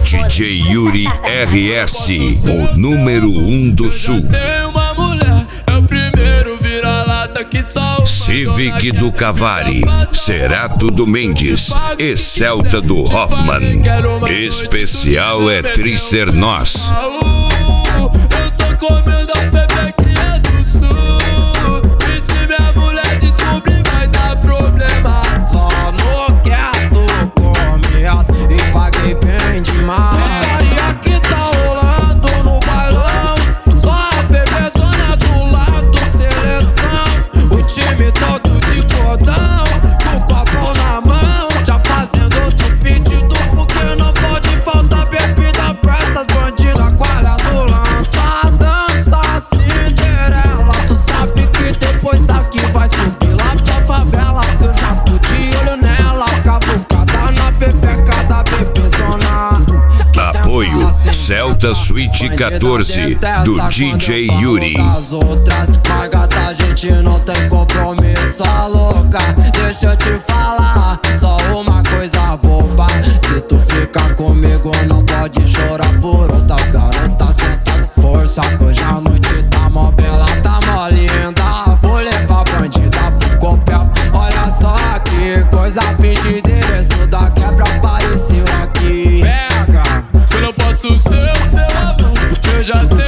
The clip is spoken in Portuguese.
DJ Yuri RS, o número 1 do Sul. Tem uma mulher, é o primeiro vira-lata que só Civic do Cavari, Cerato do Mendes e Celta do Hoffman. Especial é Tricer Nós. Eu tô comendo as bebequinhas do Sul. E se minha mulher descobrir vai dar problema. Só no quieto come as e paguei bem demais. Putaria que tá rolando no bailão, só as bebezona do lado, seleção. O time todo de cordão, com o copo na mão, já fazendo outro pedido, porque não pode faltar bebida pra essas bandidas. Chacoalha do lança, dança Cinderela. Tu sabe que depois daqui vai subir lá pra favela. Eu já tô de olho nela, cavucada na pepeca da bebezona. Apoio Celta Suite 14 do DJ Yuri. Das outras, mas gata, a gente não tem compromisso, a louca. Deixa eu te falar, só uma coisa boba. Se tu ficar comigo, não pode chorar por outra. Garota, senta com força, que hoje a noite tá mó bela, tá mó linda. Vou levar bandida pro copel. Olha só que coisa, pedi endereço da quebra, apareceu aqui. Eu não posso ser o seu amor, eu já tenho